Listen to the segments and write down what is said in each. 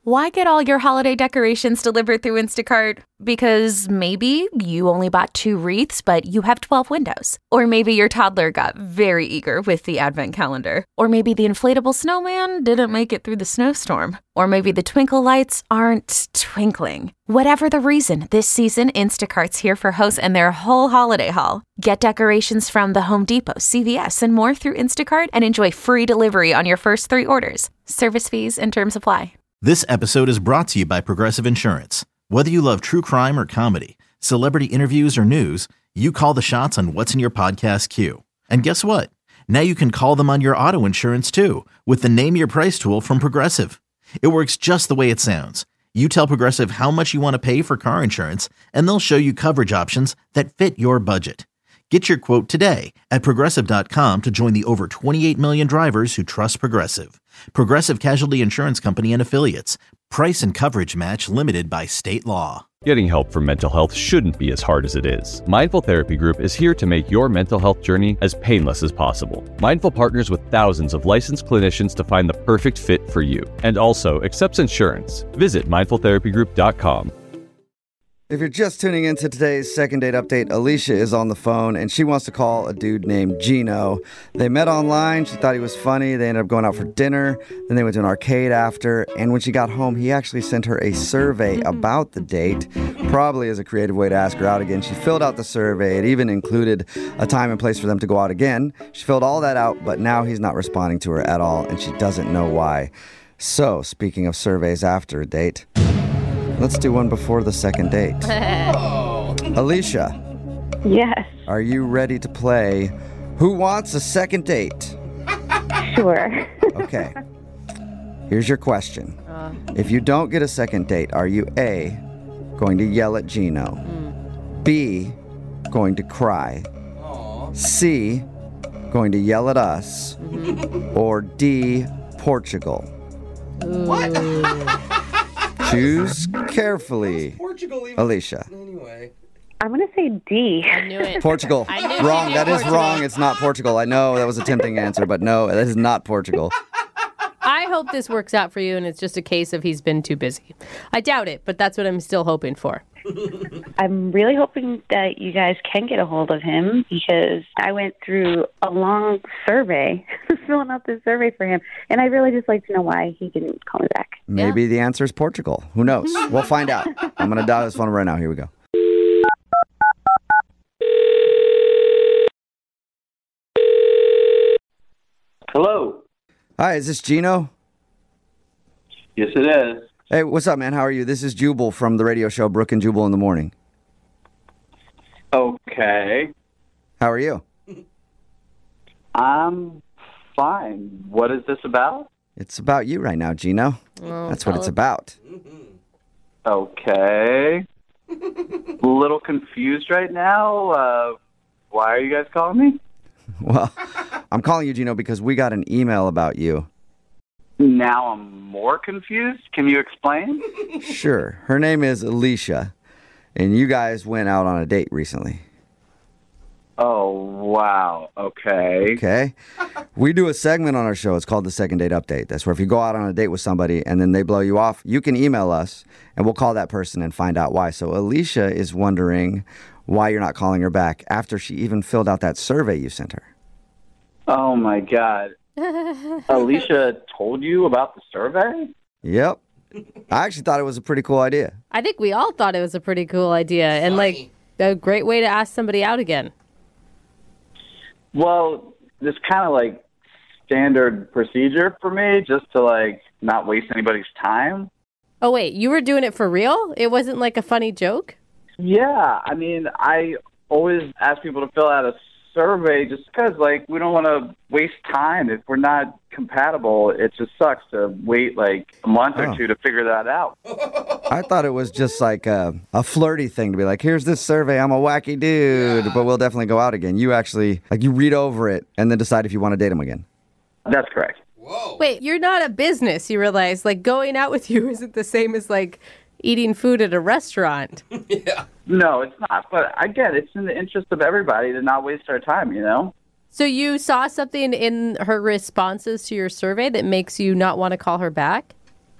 Why get all your holiday decorations delivered through Instacart? Because maybe you only bought 2 wreaths, but you have 12 windows. Or maybe your toddler got very eager with the advent calendar. Or maybe the inflatable snowman didn't make it through the snowstorm. Or maybe the twinkle lights aren't twinkling. Whatever the reason, this season, Instacart's here for hosts and their whole holiday haul. Get decorations from the Home Depot, CVS, and more through Instacart and enjoy free delivery on your first 3 orders. Service fees and terms apply. This episode is brought to you by Progressive Insurance. Whether you love true crime or comedy, celebrity interviews or news, you call the shots on what's in your podcast queue. And guess what? Now you can call them on your auto insurance too with the Name Your Price tool from Progressive. It works just the way it sounds. You tell Progressive how much you want to pay for car insurance, and they'll show you coverage options that fit your budget. Get your quote today at Progressive.com to join the over 28 million drivers who trust Progressive. Progressive Casualty Insurance Company and Affiliates. Price and coverage match limited by state law. Getting help for mental health shouldn't be as hard as it is. Mindful Therapy Group is here to make your mental health journey as painless as possible. Mindful partners with thousands of licensed clinicians to find the perfect fit for you, and also accepts insurance. Visit mindfultherapygroup.com. If you're just tuning into today's second date update, Alicia is on the phone and she wants to call a dude named Gino. They met online. She thought he was funny. They ended up going out for dinner. Then they went to an arcade after. And when she got home, he actually sent her a survey about the date, probably as a creative way to ask her out again. She filled out the survey. It even included a time and place for them to go out again. She filled all that out, but now he's not responding to her at all, and she doesn't know why. So, speaking of surveys after a date, let's do one before the second date. Alicia. Yes. Are you ready to play Who Wants a Second Date? Sure. Okay. Here's your question. If you don't get a second date, are you A, going to yell at Gino? B, going to cry? C, going to yell at us? Or D, Portugal? What? Choose carefully. Portugal even? Alicia. Anyway. I'm going to say D. I knew it. Portugal. I knew Wrong. you That knew is Portugal. wrong. It's not Portugal. I know that was a tempting answer, but no, that is not Portugal. I hope this works out for you and it's just a case of he's been too busy. I doubt it, but that's what I'm still hoping for. I'm really hoping that you guys can get a hold of him because I went through a long survey, filling out this survey for him, and I'd really just like to know why he didn't call me back. Maybe the answer is Portugal. Who knows? We'll find out. I'm going to dial his phone right now. Here we go. Hello. Hi, is this Gino? Yes, it is. Hey, what's up, man? How are you? This is Jubal from the radio show Brooke and Jubal in the Morning. Okay. How are you? I'm fine. What is this about? It's about you right now, Gino. That's what it's about. Okay. A little confused right now. Why are you guys calling me? Well, I'm calling you, Gino, because we got an email about you. Now I'm more confused. Can you explain? Sure. Her name is Alicia, and you guys went out on a date recently. Oh, wow. Okay. Okay? We do a segment on our show. It's called the Second Date Update. That's where if you go out on a date with somebody and then they blow you off, you can email us, and we'll call that person and find out why. So Alicia is wondering why you're not calling her back after she even filled out that survey you sent her. Oh, my God. Alicia told you about the survey? Yep. I actually thought it was a pretty cool idea. I think we all thought it was a pretty cool idea and like a great way to ask somebody out again. Well, this kind of like standard procedure for me just to like not waste anybody's time. Oh, wait, you were doing it for real? It wasn't like a funny joke? Yeah, I mean, I always ask people to fill out a survey just because, like, we don't want to waste time. If we're not compatible, it just sucks to wait, like, a month or two to figure that out. I thought it was just like a flirty thing to be like, here's this survey, I'm a wacky dude, but we'll definitely go out again. You actually, like, you read over it and then decide if you want to date him again. That's correct. Whoa. Wait, you're not a business, you realize. Like, going out with you isn't the same as, like, eating food at a restaurant. Yeah. No, it's not. But again, it's in the interest of everybody to not waste our time, you know? So you saw something in her responses to your survey that makes you not want to call her back?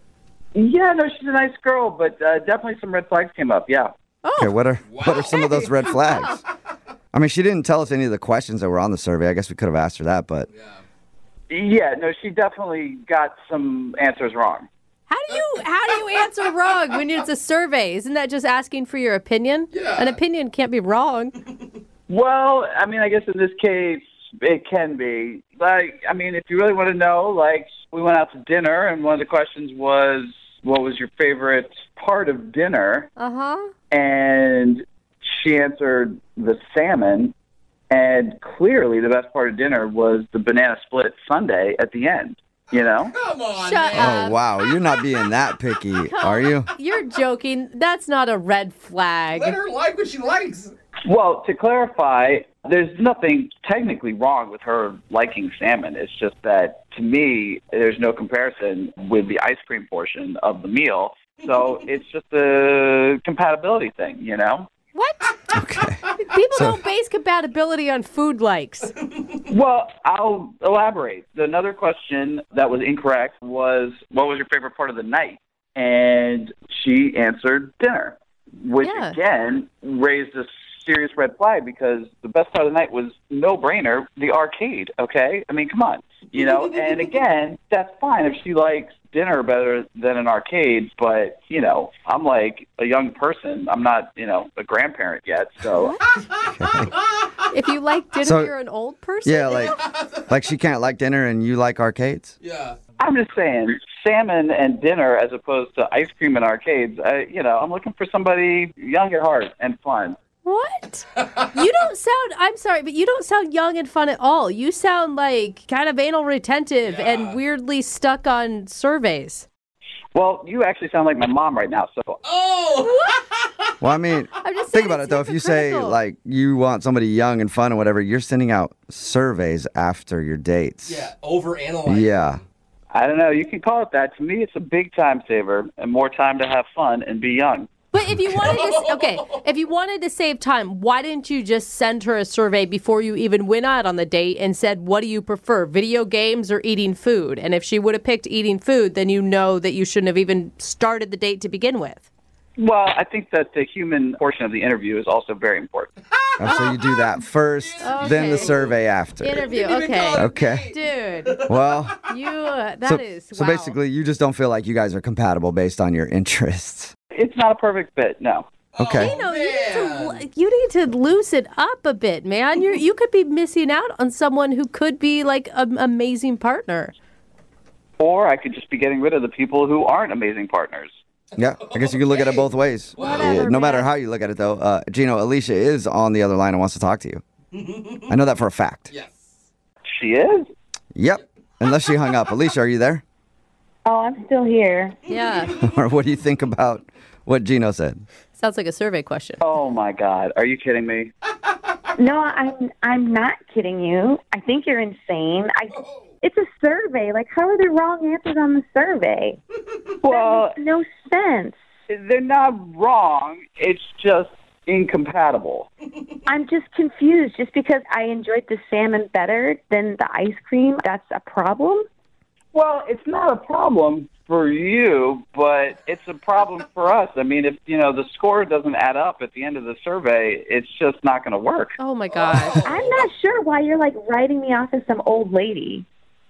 Yeah, no, she's a nice girl, but definitely some red flags came up, yeah. Okay, what are some of those red flags? I mean, she didn't tell us any of the questions that were on the survey. I guess we could have asked her that, but... Yeah, no, she definitely got some answers wrong. How do you answer wrong when it's a survey? Isn't that just asking for your opinion? Yeah. An opinion can't be wrong. Well, I mean, I guess in this case, it can be. Like, I mean, if you really want to know, like, we went out to dinner, and one of the questions was, what was your favorite part of dinner? Uh-huh. And she answered the salmon, and clearly the best part of dinner was the banana split sundae at the end. You know? Come on, Shut man. Oh, wow. You're not being that picky, are you? You're joking. That's not a red flag. Let her like what she likes. Well, to clarify, there's nothing technically wrong with her liking salmon. It's just that, to me, there's no comparison with the ice cream portion of the meal. So it's just a compatibility thing, you know? What? Okay. People don't base compatibility on food likes. Well, I'll elaborate. Another question that was incorrect was, what was your favorite part of the night? And she answered dinner, which, again, raised a serious red flag because the best part of the night was no-brainer, the arcade, okay? I mean, come on. You know, and again, that's fine if she likes dinner better than an arcade, but, you know, I'm like a young person. I'm not, you know, a grandparent yet, so. If you like dinner, you're an old person? Yeah, like she can't like dinner and you like arcades? Yeah. I'm just saying, salmon and dinner as opposed to ice cream and arcades, you know, I'm looking for somebody young at heart and fun. What? You don't sound, I'm sorry, but you don't sound young and fun at all. You sound like kind of anal retentive and weirdly stuck on surveys. Well, you actually sound like my mom right now, so. Oh! Well, I mean, think about it, though. If you say, like, you want somebody young and fun or whatever, you're sending out surveys after your dates. Yeah, overanalyzing. Yeah. I don't know. You can call it that. To me, it's a big time saver and more time to have fun and be young. But if you wanted to, if you wanted to save time, why didn't you just send her a survey before you even went out on the date and said, what do you prefer, video games or eating food? And if she would have picked eating food, then you know that you shouldn't have even started the date to begin with. Well, I think that the human portion of the interview is also very important. So you do that first, then the survey after. Interview, okay. Okay. Dude. Well, So wow. Basically, you just don't feel like you guys are compatible based on your interests. It's not a perfect fit, no. Okay. You know, you need to loosen up a bit, man. You could be missing out on someone who could be like an amazing partner. Or I could just be getting rid of the people who aren't amazing partners. Yeah, I guess you could look at it both ways. Whatever, no matter man. how you look at it, though, Gino, Alicia is on the other line and wants to talk to you. I know that for a fact. Yes. She is? Yep. Unless she hung up. Alicia, are you there? Oh, I'm still here. Yeah. Or what do you think about what Gino said? Sounds like a survey question. Oh, my God. Are you kidding me? No, I'm not kidding you. I think you're insane. It's a survey. Like, how are there wrong answers on the survey? Well, that makes no sense. they're not wrong. It's just incompatible. I'm just confused. Just because I enjoyed the salmon better than the ice cream, that's a problem? Well, it's not a problem for you, but it's a problem for us. I mean, if, you know, the score doesn't add up at the end of the survey, it's just not going to work. Oh, my gosh. I'm not sure why you're, like, writing me off as some old lady.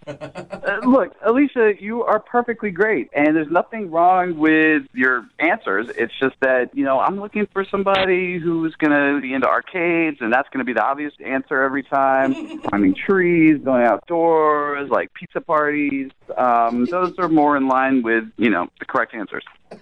Look, Alicia, you are perfectly great, and there's nothing wrong with your answers. It's just that, you know, I'm looking for somebody who's going to be into arcades, and that's going to be the obvious answer every time. Climbing trees, going outdoors, like pizza parties. Those are more in line with, you know, the correct answers.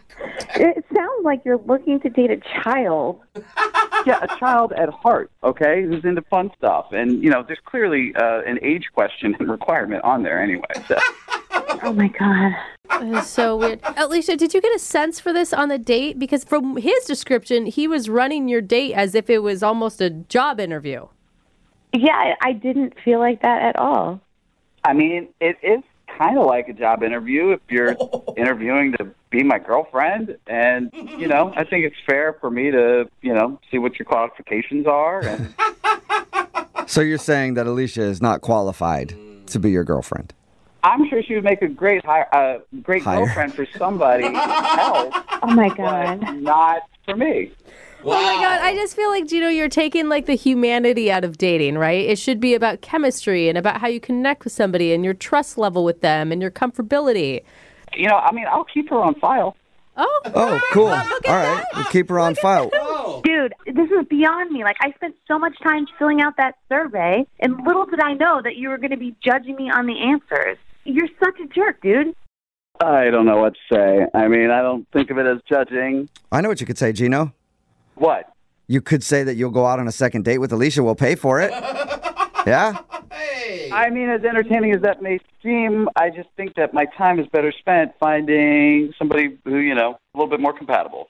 It sounds like you're looking to date a child. Yeah, a child at heart, okay, who's into fun stuff. And, you know, there's clearly an age question and requirement on there anyway. So. Oh, my God. That is so weird. Alicia, did you get a sense for this on the date? Because from his description, he was running your date as if it was almost a job interview. Yeah, I didn't feel like that at all. I mean, it is kind of like a job interview if you're interviewing to be my girlfriend. And, you know, I think it's fair for me to, you know, see what your qualifications are. And So you're saying that Alicia is not qualified to be your girlfriend? I'm sure she would make a great girlfriend for somebody else. Oh my God. But not for me. Wow. Oh my God, I just feel like, Gino, you're taking like the humanity out of dating, right? It should be about chemistry and about how you connect with somebody and your trust level with them and your comfortability. You know, I mean, I'll keep her on file. Oh, cool. All right. We'll keep her on file. Dude, this is beyond me. Like, I spent so much time filling out that survey, and little did I know that you were going to be judging me on the answers. You're such a jerk, dude. I don't know what to say. I mean, I don't think of it as judging. I know what you could say, Gino. What? You could say that you'll go out on a second date with Alicia. We'll pay for it. Yeah? Hey. I mean, as entertaining as that may seem, I just think that my time is better spent finding somebody who, you know, a little bit more compatible.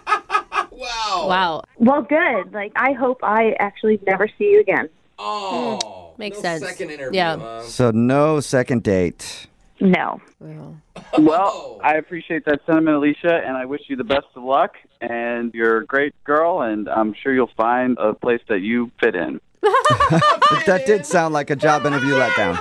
Wow. Well, good. Like, I hope I actually never see you again. Oh. Makes no sense. Second interview, Yeah. huh? So no second date. No. Well, I appreciate that sentiment, Alicia, and I wish you the best of luck. And you're a great girl, and I'm sure you'll find a place that you fit in. That did sound like a job interview letdown.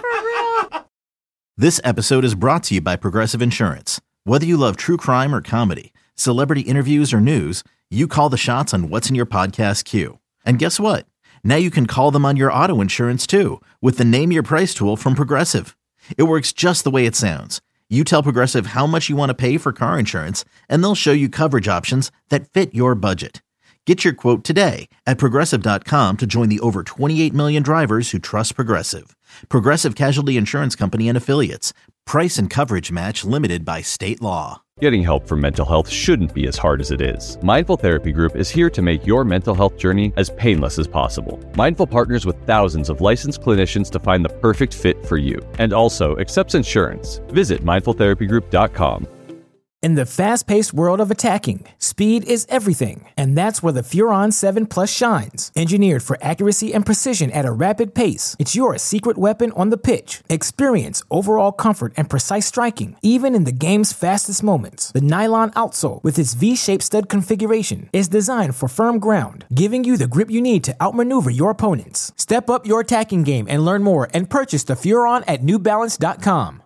This episode is brought to you by Progressive Insurance. Whether you love true crime or comedy, celebrity interviews or news, you call the shots on what's in your podcast queue. And guess what? Now you can call them on your auto insurance too with the Name Your Price tool from Progressive. It works just the way it sounds. You tell Progressive how much you want to pay for car insurance, and they'll show you coverage options that fit your budget. Get your quote today at Progressive.com to join the over 28 million drivers who trust Progressive. Progressive Casualty Insurance Company and Affiliates. Price and coverage match limited by state law. Getting help for mental health shouldn't be as hard as it is. Mindful Therapy Group is here to make your mental health journey as painless as possible. Mindful partners with thousands of licensed clinicians to find the perfect fit for you, and also accepts insurance. Visit mindfultherapygroup.com. In the fast-paced world of attacking, speed is everything, and that's where the Furon 7 Plus shines. Engineered for accuracy and precision at a rapid pace, it's your secret weapon on the pitch. Experience overall comfort and precise striking, even in the game's fastest moments. The nylon outsole, with its V-shaped stud configuration, is designed for firm ground, giving you the grip you need to outmaneuver your opponents. Step up your attacking game and learn more and purchase the Furon at NewBalance.com.